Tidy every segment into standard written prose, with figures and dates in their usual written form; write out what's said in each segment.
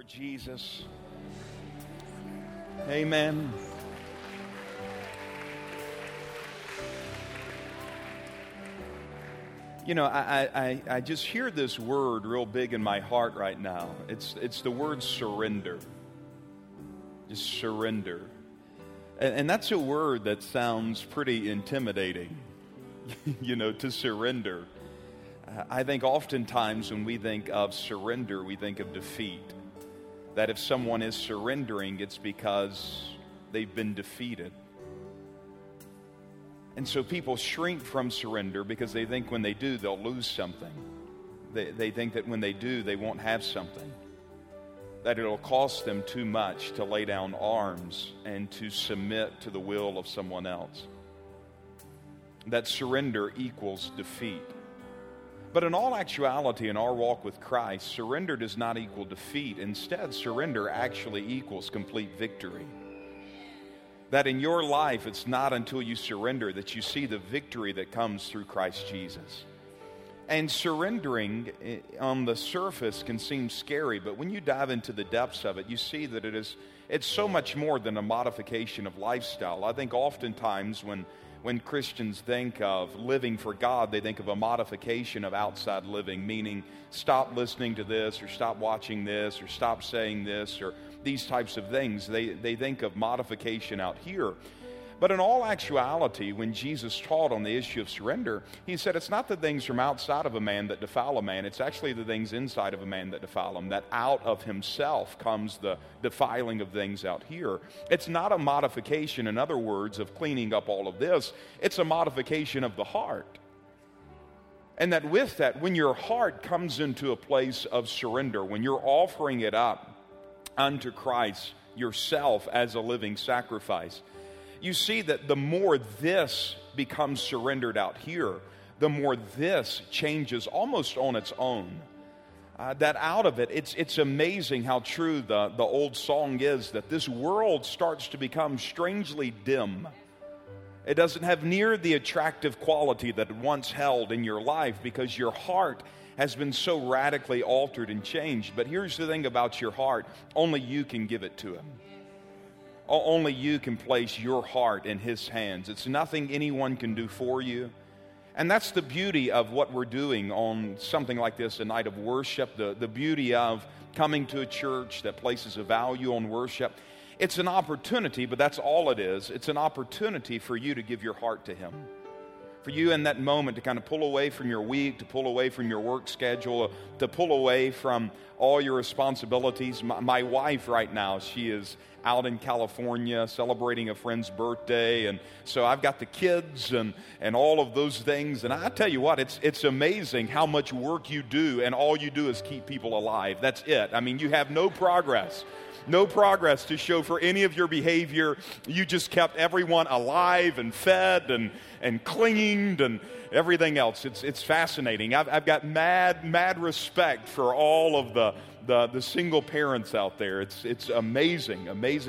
Lord Jesus. Amen. You know, I just hear this word real big in my heart right now. It's the word surrender. Just surrender. And that's a word that sounds pretty intimidating, you know, to surrender. I think oftentimes when we think of surrender, we think of defeat. That if someone is surrendering, it's because they've been defeated. And so people shrink from surrender because they think when they do, they'll lose something. They think that when they do, they won't have something. That it'll cost them too much to lay down arms and to submit to the will of someone else. That surrender equals defeat. But in all actuality, in our walk with Christ, surrender does not equal defeat. Instead, surrender actually equals complete victory. That in your life, it's not until you surrender that you see the victory that comes through Christ Jesus. And surrendering on the surface can seem scary, but when you dive into the depths of it, you see that it's so much more than a modification of lifestyle. I think oftentimes when Christians think of living for God, they think of a modification of outside living, meaning stop listening to this, or stop watching this, or stop saying this, or these types of things. They think of modification out here. But in all actuality, when Jesus taught on the issue of surrender, he said it's not the things from outside of a man that defile a man. It's actually the things inside of a man that defile him. That out of himself comes the defiling of things out here. It's not a modification, in other words, of cleaning up all of this. It's a modification of the heart. And that with that, when your heart comes into a place of surrender, when you're offering it up unto Christ yourself as a living sacrifice, you see that the more this becomes surrendered out here, the more this changes almost on its own. That out of it, it's amazing how true the old song is, that this world starts to become strangely dim. It doesn't have near the attractive quality that it once held in your life because your heart has been so radically altered and changed. But here's the thing about your heart: only you can give it to Him. Only you can place your heart in His hands. It's nothing anyone can do for you. And that's the beauty of what we're doing on something like this, a night of worship, the beauty of coming to a church that places a value on worship. It's an opportunity, but that's all it is. It's an opportunity for you to give your heart to Him. For you in that moment to kind of pull away from your week, to pull away from your work schedule, to pull away from all your responsibilities. My wife right now, she is out in California celebrating a friend's birthday, and so I've got the kids and all of those things. And I tell you what, it's amazing how much work you do, and all you do is keep people alive. That's it. I mean, you have no progress. No progress to show for any of your behavior. You just kept everyone alive and fed and cleaned and everything else. It's fascinating. I've got mad respect for all of the single parents out there. It's amazing.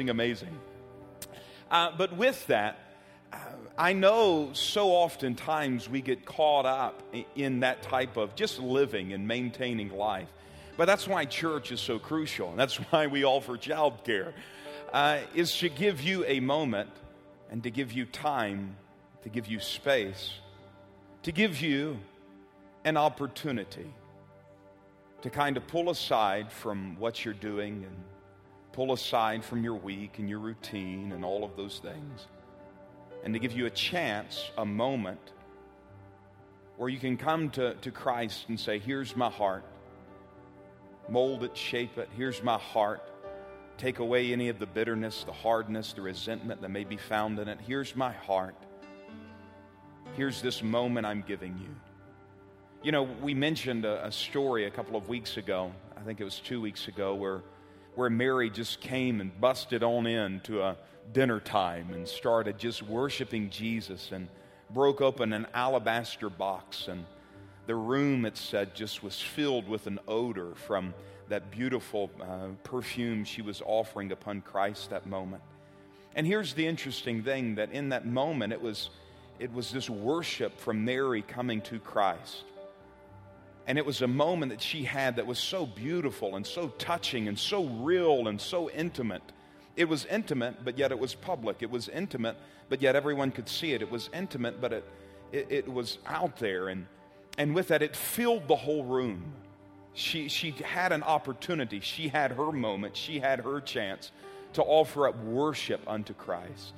But with that, I know so oftentimes we get caught up in that type of just living and maintaining life. But that's why church is so crucial. And that's why we offer childcare, is to give you a moment and to give you time, to give you space, to give you an opportunity to kind of pull aside from what you're doing and pull aside from your week and your routine and all of those things, and to give you a chance, a moment, where you can come to Christ and say, here's my heart. Mold it, shape it. Here's my heart. Take away any of the bitterness, the hardness, the resentment that may be found in it. Here's my heart. Here's this moment I'm giving you. You know, we mentioned a story a couple of weeks ago. I think it was 2 weeks ago, where Mary just came and busted on in to a dinner time and started just worshiping Jesus and broke open an alabaster box, and the room, it said, just was filled with an odor from that beautiful perfume she was offering upon Christ that moment. And here's the interesting thing, that in that moment, it was this worship from Mary coming to Christ. And it was a moment that she had that was so beautiful and so touching and so real and so intimate. It was intimate, but yet it was public. It was intimate, but yet everyone could see it. It was intimate, but it was out there. And with that, it filled the whole room. She had an opportunity. She had her moment. She had her chance to offer up worship unto Christ.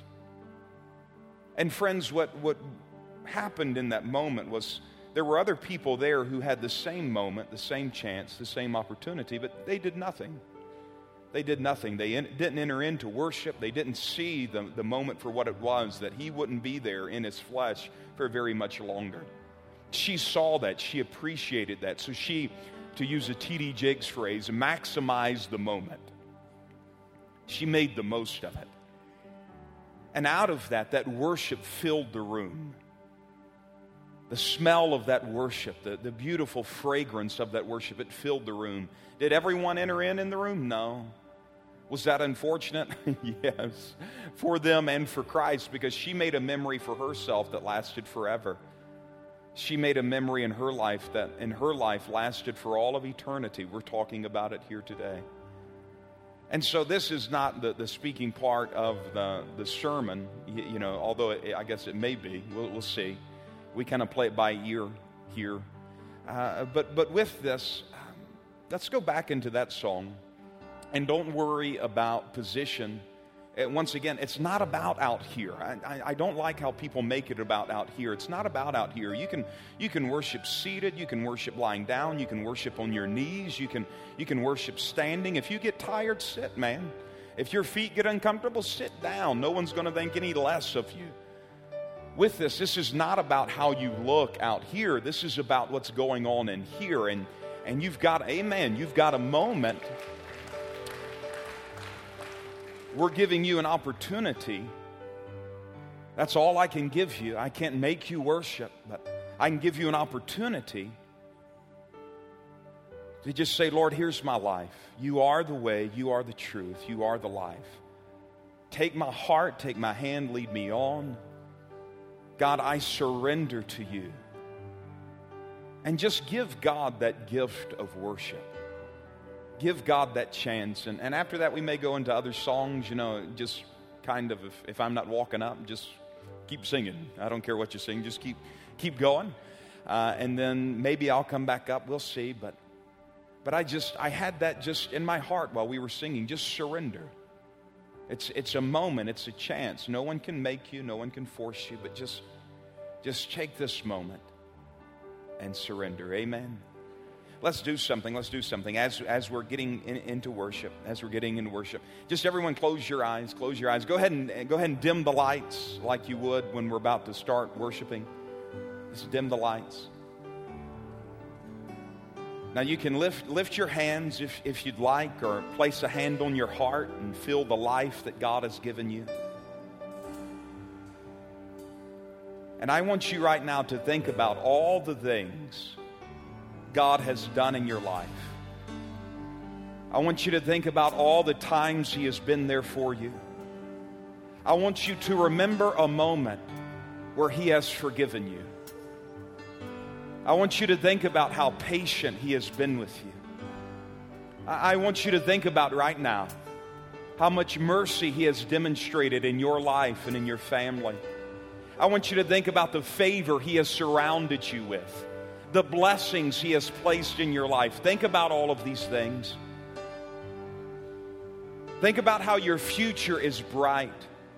And friends, what happened in that moment was there were other people there who had the same moment, the same chance, the same opportunity, but they did nothing. They did nothing. They didn't enter into worship. They didn't see the moment for what it was, that he wouldn't be there in his flesh for very much longer. She saw that. She appreciated that. So she, to use a T.D. Jakes phrase, maximized the moment. She made the most of it. And out of that worship filled the room. The smell of that worship, the beautiful fragrance of that worship, it filled the room. Did everyone enter in the room? No. Was that unfortunate? Yes. For them and for Christ, because she made a memory for herself that lasted forever. She made a memory in her life that in her life lasted for all of eternity. We're talking about it here today. And so this is not the speaking part of the sermon, although I guess it may be. We'll see. We kind of play it by ear here. But with this, let's go back into that song. And don't worry about position. Once again, it's not about out here. I don't like how people make it about out here. It's not about out here. You can worship seated. You can worship lying down. You can worship on your knees. You can worship standing. If you get tired, sit, man. If your feet get uncomfortable, sit down. No one's going to think any less of you. With this is not about how you look out here. This is about what's going on in here. And you've got, amen, you've got a moment. We're giving you an opportunity. That's all I can give you. I can't make you worship, but I can give you an opportunity to just say, Lord, here's my life. You are the way, you are the truth, you are the life. Take my heart, take my hand, lead me on. God, I surrender to you. And just give God that gift of worship. Give God that chance. And after that, we may go into other songs, just kind of, if I'm not walking up, just keep singing. I don't care what you sing, just keep going. And then maybe I'll come back up, we'll see. But I had that just in my heart while we were singing, just surrender. It's a moment, it's a chance. No one can make you, no one can force you, but just take this moment and surrender. Amen. Let's do something. As we're getting into worship, just everyone close your eyes. Go ahead and dim the lights like you would when we're about to start worshiping. Just dim the lights. Now you can lift your hands if you'd like, or place a hand on your heart and feel the life that God has given you. And I want you right now to think about all the things God has done in your life. I want you to think about all the times He has been there for you. I want you to remember a moment where He has forgiven you. I want you to think about how patient He has been with you. I want you to think about right now how much mercy He has demonstrated in your life and in your family. I want you to think about the favor He has surrounded you with, the blessings He has placed in your life. Think about all of these things. Think about how your future is bright.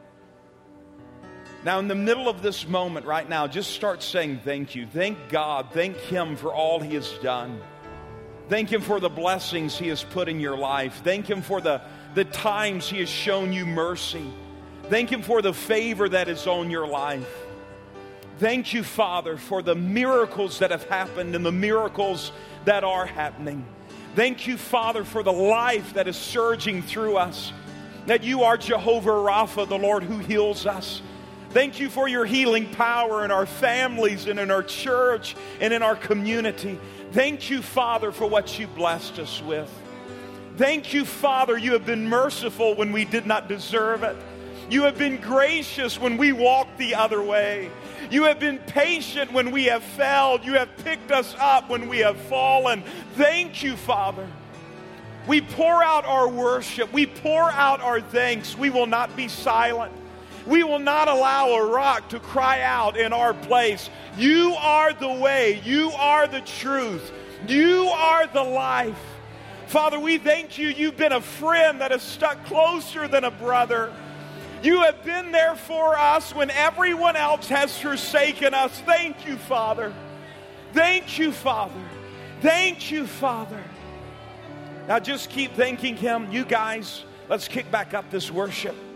Now, in the middle of this moment right now, just start saying thank you. Thank God. Thank Him for all He has done. Thank Him for the blessings He has put in your life. Thank Him for the times He has shown you mercy. Thank Him for the favor that is on your life. Thank you, Father, for the miracles that have happened and the miracles that are happening. Thank you, Father, for the life that is surging through us, that you are Jehovah Rapha, the Lord who heals us. Thank you for your healing power in our families and in our church and in our community. Thank you, Father, for what you blessed us with. Thank you, Father, you have been merciful when we did not deserve it. You have been gracious when we walked the other way. You have been patient when we have failed. You have picked us up when we have fallen. Thank you, Father. We pour out our worship. We pour out our thanks. We will not be silent. We will not allow a rock to cry out in our place. You are the way. You are the truth. You are the life. Father, we thank you. You've been a friend that has stuck closer than a brother. You have been there for us when everyone else has forsaken us. Thank you, Father. Thank you, Father. Thank you, Father. Now just keep thanking Him. You guys, let's kick back up this worship.